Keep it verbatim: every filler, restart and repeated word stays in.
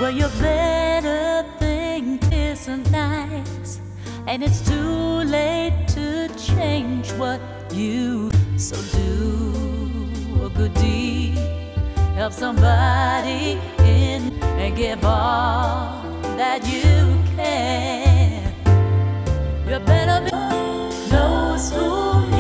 Well, you better think this and nice, and it's too late to change what you so do a good deed, help somebody in, and give all that you can. You better be those who